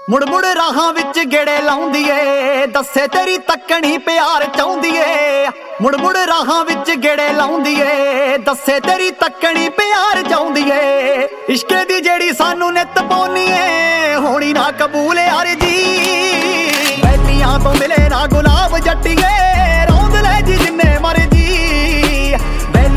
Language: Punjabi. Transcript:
ਮੁੜ ਮੁੜ ਰਾਹਾਂ ਵਿੱਚ ਗੇੜੇ ਲਾਉਂਦੀ ਏ, ਦੱਸੇ ਤੇਰੀ ਤੱਕਣੀ ਪਿਆਰ ਚਾਹੁੰਦੀ ਏ। ਮੁੜ ਮੁੜ ਰਾਹਾਂ ਵਿੱਚ ਗੇੜੇ ਲਾਉਂਦੀ ਏ, ਦੱਸੇ ਤੇਰੀ ਤੱਕਣੀ ਪਿਆਰ ਚਾਹੁੰਦੀ ਏ। ਇਸ਼ਕੇ ਦੀ ਜਿਹੜੀ ਸਾਨੂੰ ਨਿੱਤ ਪਾਉਣੀ ਏ, ਹੋਣੀ ਨਾ ਕਬੂਲ ਅਰਜੀ। ਬੈਲੀਆਂ ਤੋਂ ਮਿਲੇ ਨਾ ਗੁਲਾਬ ਜੱਟੀਏ,